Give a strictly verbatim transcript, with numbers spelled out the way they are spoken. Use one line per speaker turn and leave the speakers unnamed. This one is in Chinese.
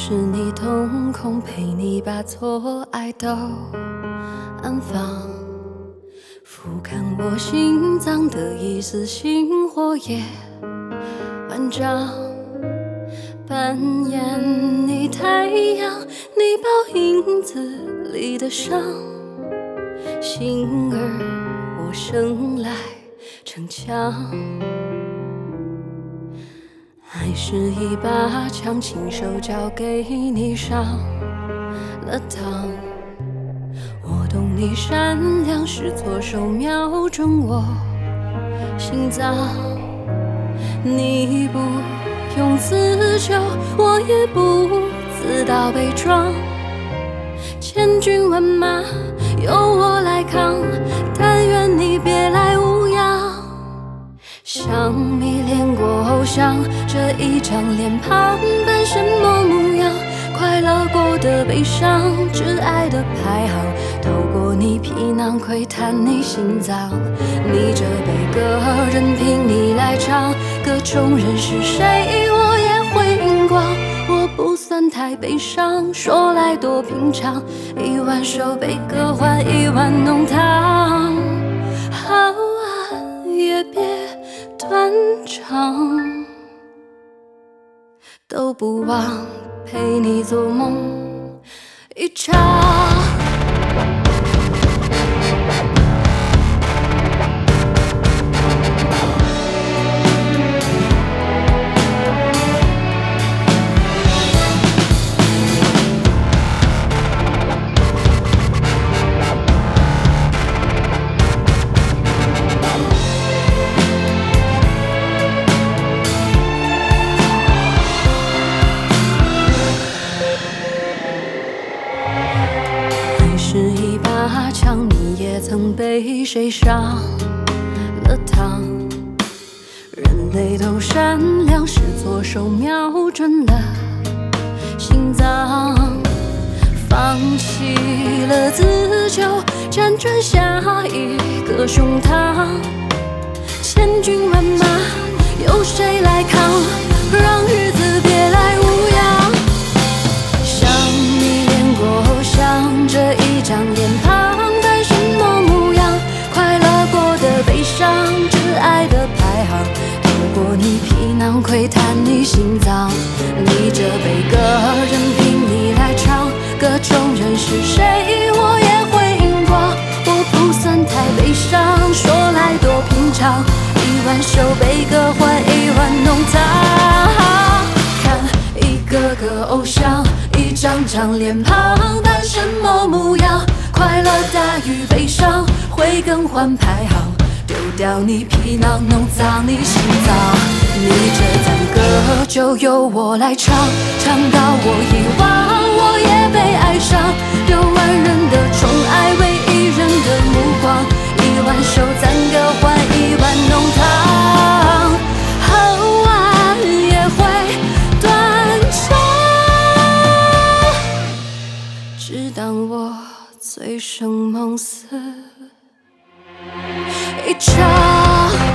是你瞳孔，陪你把错爱都安放，俯瞰我心脏的一丝星火也万丈，扮演你太阳，你抱影子里的伤，心儿我生来逞强。爱是一把枪，亲手交给你上了膛。我懂你善良是左手瞄准我心脏，你不用自救，我也不自导悲壮。千军万马由我来扛，但愿你别来无恙。像迷恋过偶像，这一张脸庞扮什么模样？快乐过的悲伤，挚爱的排行，透过你皮囊窥探你心脏。你这悲歌任凭你来唱，歌中人是谁我也会荧光。我不算太悲伤，说来多平常，一万首悲歌换一碗浓汤。好啊，也别断肠，都不忘陪你做梦一场。是一把枪，你也曾被谁上了膛。人类都善良，是左手瞄准了心脏。放弃了自救，辗转下一个胸膛。千军万马由谁来扛？让日子别来无恙。像你练过偶像，这一张脸庞扮什么模样？快乐过的悲伤，挚爱的排行，透过你皮囊窥探你心脏。你这悲歌任凭你来唱，歌中人是谁我也会荧光。我不算太悲伤，说来多平常，一万首悲歌换一碗浓汤。看一个个偶像，一张张脸庞扮什么模样？快乐大于悲伤，会更换排行，丢掉你皮囊，弄脏你心脏。你这赞歌就由我来唱，唱到我遗忘，我也被爱上。有万人的宠爱，为一人的目光，一万首赞歌换一碗浓汤。好啊，也会断肠，只当我醉生梦死一场。